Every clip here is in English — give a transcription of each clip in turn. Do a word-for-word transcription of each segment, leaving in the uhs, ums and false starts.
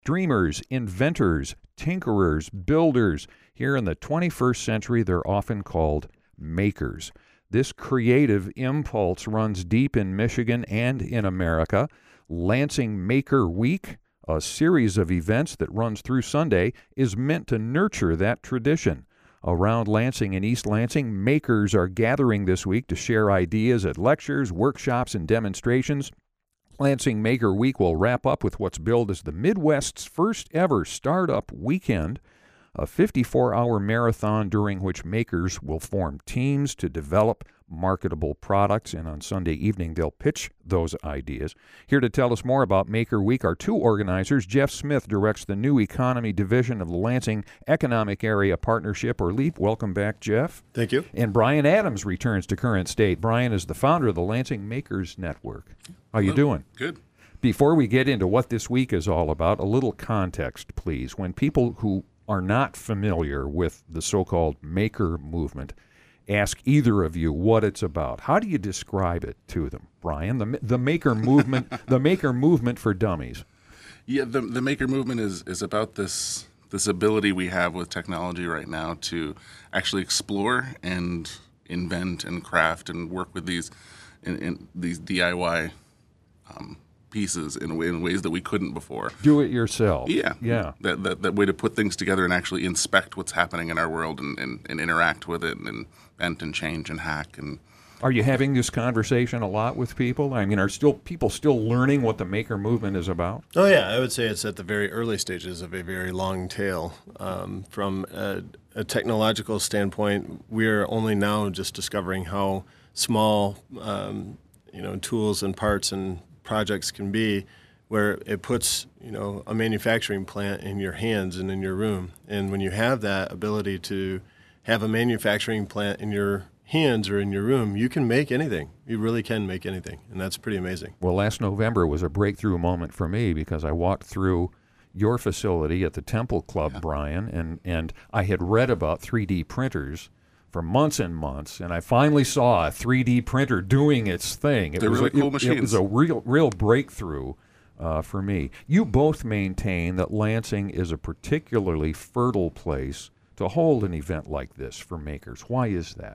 Dreamers, inventors, tinkerers, builders. Here in the twenty-first century, they're often called makers. This creative impulse runs deep in Michigan and in America. Lansing Maker Week, a series of events that runs through Sunday, is meant to nurture that tradition. Around Lansing and East Lansing, makers are gathering this week to share ideas at lectures, workshops, and demonstrations. Lansing Maker Week will wrap up with what's billed as the Midwest's first ever startup weekend, a fifty-four hour marathon during which makers will form teams to develop marketable products, and on Sunday evening they'll pitch those ideas. Here to tell us more about Maker Week are two organizers. Jeff Smith directs the New Economy Division of the Lansing Economic Area Partnership, or LEAP. Welcome back, Jeff. Thank you. And Brian Adams returns to Current State. Brian is the founder of the Lansing Makers Network. How you doing? Good. Before we get into what this week is all about, a little context, please. When people who are not familiar with the so-called maker movement ask either of you what it's about, how do you describe it to them, Brian? The the maker movement, the maker movement for dummies. Yeah, the the maker movement is is about this this ability we have with technology right now to actually explore and invent and craft and work with these in, in these D I Y um, pieces in, way, in ways that we couldn't before. Do it yourself. Yeah. Yeah. That, that that way to put things together and actually inspect what's happening in our world and, and, and interact with it and invent and change and hack. And Are you having this conversation a lot with people? I mean, are still people still learning what the maker movement is about? Oh, yeah. I would say it's at the very early stages of a very long tail. Um, from a, a technological standpoint, we're only now just discovering how small um, you know, tools and parts and projects can be, where it puts, you know, a manufacturing plant in your hands and in your room. And when you have that ability to have a manufacturing plant in your hands or in your room, you can make anything. You really can make anything, and that's pretty amazing. Well, last November was a breakthrough moment for me because I walked through your facility at the Temple Club, yeah. Brian, and, and I had read about three D printers for months and months, and I finally saw a three D printer doing its thing. It They're was really a, cool it, machines. It was a real, real breakthrough uh, for me. You both maintain that Lansing is a particularly fertile place to hold an event like this for makers. Why is that?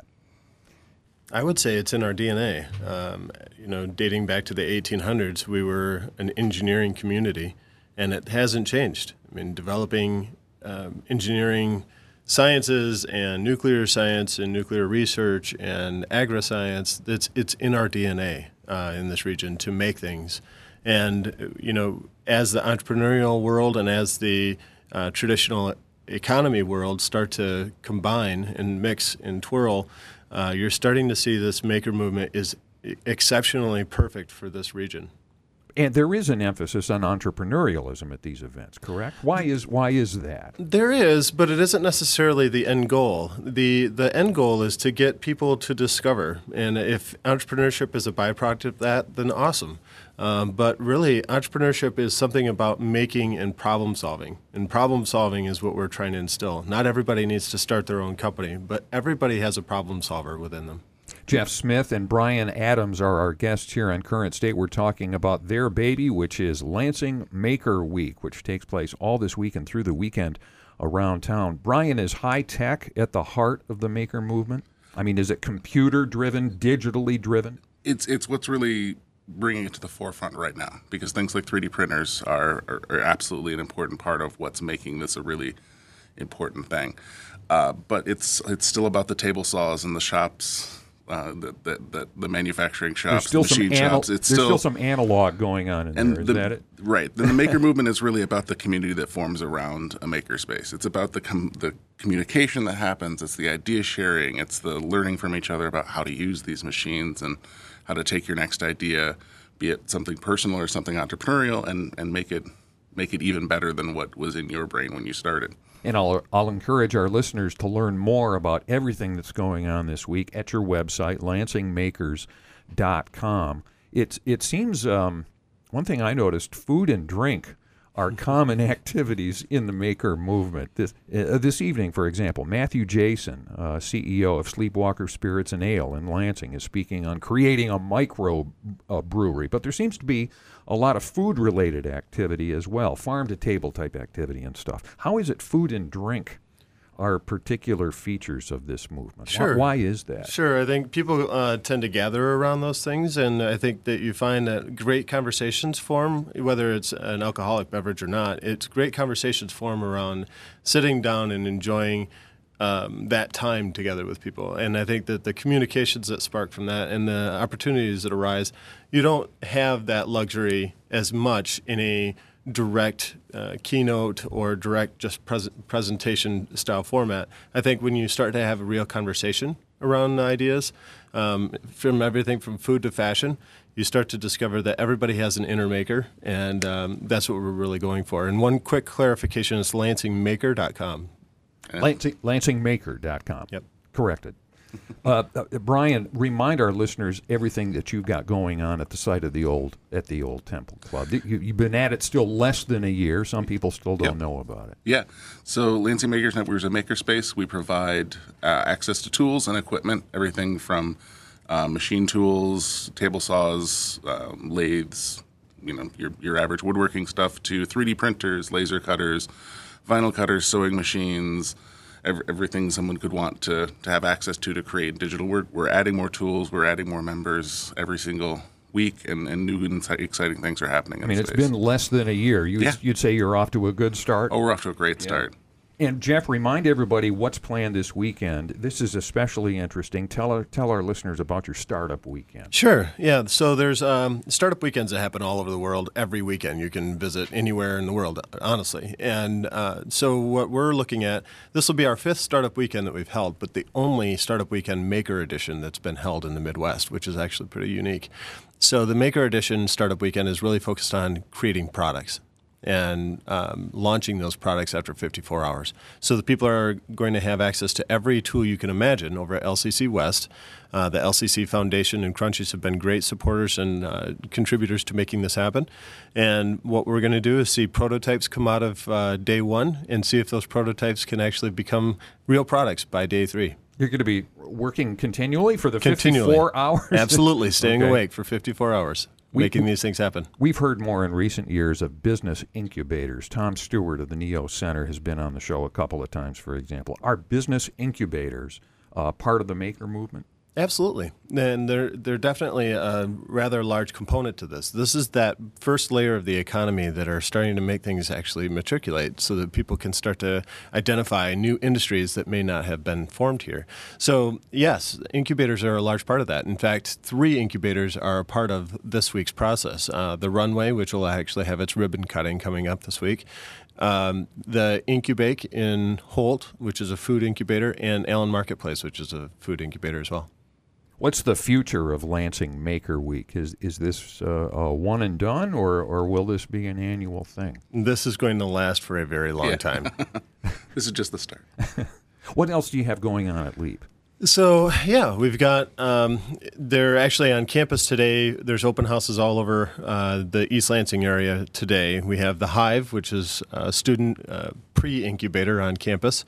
I would say it's in our D N A. Um, you know, dating back to the eighteen hundreds, we were an engineering community, and it hasn't changed. I mean, developing um, engineering sciences and nuclear science and nuclear research and agri-science, it's, it's in our D N A uh, in this region to make things. And, you know, as the entrepreneurial world and as the uh, traditional economy world start to combine and mix and twirl, uh, you're starting to see this maker movement is exceptionally perfect for this region. And there is an emphasis on entrepreneurialism at these events, correct? Why is why is that? There is, but it isn't necessarily the end goal. The the end goal is to get people to discover. And if entrepreneurship is a byproduct of that, then awesome. Um, but really, entrepreneurship is something about making and problem solving. And problem solving is what we're trying to instill. Not everybody needs to start their own company, but everybody has a problem solver within them. Jeff Smith and Brian Adams are our guests here on Current State. We're talking about their baby, which is Lansing Maker Week, which takes place all this week and through the weekend around town. Brian, is high tech at the heart of the maker movement? I mean, is it computer-driven, digitally driven? It's it's what's really bringing it to the forefront right now, because things like three D printers are, are, are absolutely an important part of what's making this a really important thing. Uh, but it's it's still about the table saws and the shops. Uh, the, the, the, the manufacturing shops, still machine some anal- shops. It's there's still, still some analog going on in and there. Is the, that it? Right. Then the maker movement is really about the community that forms around a makerspace. It's about the com- the communication that happens. It's the idea sharing. It's the learning from each other about how to use these machines and how to take your next idea, be it something personal or something entrepreneurial, and, and make it make it even better than what was in your brain when you started. And I'll, I'll encourage our listeners to learn more about everything that's going on this week at your website, lansing makers dot com. It's, it seems, um, one thing I noticed, food and drink are common activities in the maker movement. This uh, this evening, for example, Matthew Jason, uh, C E O of Sleepwalker Spirits and Ale in Lansing, is speaking on creating a micro uh, brewery. But there seems to be a lot of food-related activity as well, farm-to-table type activity and stuff. How is it food and drink are particular features of this movement? Sure. Why, why is that? Sure. I think people uh, tend to gather around those things, and I think that you find that great conversations form, whether it's an alcoholic beverage or not. It's great conversations form around sitting down and enjoying um, that time together with people. And I think that the communications that spark from that and the opportunities that arise, you don't have that luxury as much in a direct uh, keynote or direct just pres- presentation style format. I think when you start to have a real conversation around ideas, um, from everything from food to fashion, you start to discover that everybody has an inner maker, and um, that's what we're really going for. And one quick clarification is lansing maker dot com. Lansing, lansing maker dot com. Yep. Corrected. Uh, uh, Brian, remind our listeners everything that you've got going on at the site of the old at the old Temple Club. You, you've been at it still less than a year. Some people still don't Yep. know about it. Yeah. So Lansing Makers Network is a makerspace. We provide uh, access to tools and equipment, everything from uh, machine tools, table saws, um, lathes, you know, your your average woodworking stuff, to three D printers, laser cutters, vinyl cutters, sewing machines. Everything someone could want to, to have access to to create digital work. We're adding more tools. We're adding more members every single week, and, and new and exciting things are happening. I mean, in it's space. been less than a year. You'd, Yeah. you'd say you're off to a good start? Oh, we're off to a great start. And Jeff, remind everybody what's planned this weekend. This is especially interesting. Tell our, tell our listeners about your startup weekend. Sure. Yeah. So there's um, startup weekends that happen all over the world every weekend. You can visit anywhere in the world, honestly. And uh, so what we're looking at, this will be our fifth startup weekend that we've held, but the only startup weekend maker edition that's been held in the Midwest, which is actually pretty unique. So the maker edition startup weekend is really focused on creating products and um, launching those products after fifty-four hours. So the people are going to have access to every tool you can imagine over at L C C West. Uh, the L C C Foundation and Crunchies have been great supporters and uh, contributors to making this happen. And what we're going to do is see prototypes come out of uh, day one and see if those prototypes can actually become real products by day three. You're going to be working continually for the Continually. fifty-four hours? Absolutely, staying Okay. awake for fifty-four hours. We- making these things happen. We've heard more in recent years of business incubators. Tom Stewart of the Neo Center has been on the show a couple of times, for example. Are business incubators uh, part of the maker movement? Absolutely. And they're, they're definitely a rather large component to this. This is that first layer of the economy that are starting to make things actually matriculate so that people can start to identify new industries that may not have been formed here. So, yes, incubators are a large part of that. In fact, three incubators are a part of this week's process. Uh, the Runway, which will actually have its ribbon cutting coming up this week. Um, the Incubake in Holt, which is a food incubator, and Allen Marketplace, which is a food incubator as well. What's the future of Lansing Maker Week? Is is this uh, a one and done, or or will this be an annual thing? This is going to last for a very long Yeah. time. This is just the start. What else do you have going on at LEAP? So, yeah, we've got, um, they're actually on campus today. There's open houses all over uh, the East Lansing area today. We have the Hive, which is a student uh, pre-incubator on campus.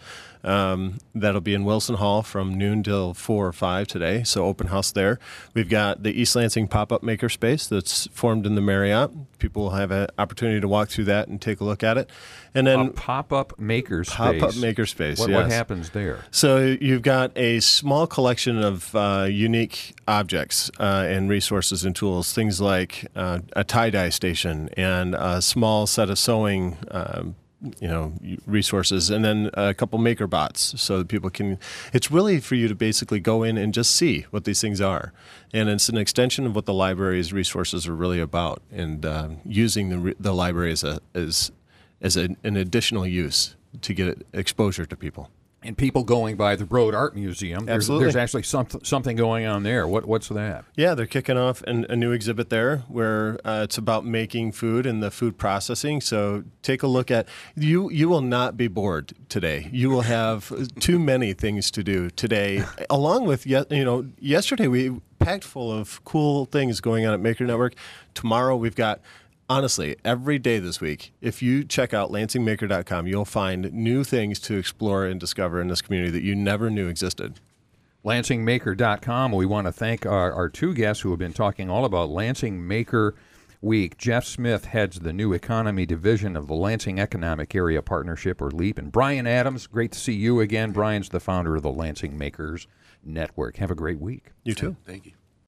Um, that'll be in Wilson Hall from noon till four or five today, so open house there. We've got the East Lansing Pop-Up Makerspace that's formed in the Marriott. People will have an opportunity to walk through that and take a look at it. And then A pop-up makerspace. Pop-Up Makerspace, What, yes. what happens there? So you've got a small collection of uh, unique objects uh, and resources and tools, things like uh, a tie-dye station and a small set of sewing um, you know, resources, and then a couple maker bots so that people can, it's really for you to basically go in and just see what these things are. And it's an extension of what the library's resources are really about, and uh, using the, the library as, a, as, as a, an additional use to get exposure to people. And people going by the Broad Art Museum, there's, Absolutely. there's actually some, something going on there. What What's that? Yeah, they're kicking off an, a new exhibit there where uh, it's about making food and the food processing. So take a look at, you You will not be bored today. You will have too many things to do today, along with, ye- you know, yesterday we packed full of cool things going on at Maker Network. Tomorrow we've got honestly, every day this week, if you check out lansing maker dot com, you'll find new things to explore and discover in this community that you never knew existed. lansing maker dot com. We want to thank our, our two guests who have been talking all about Lansing Maker Week. Jeff Smith heads the New Economy Division of the Lansing Economic Area Partnership, or LEAP. And Brian Adams, great to see you again. Brian's the founder of the Lansing Makers Network. Have a great week. You too. Thank you.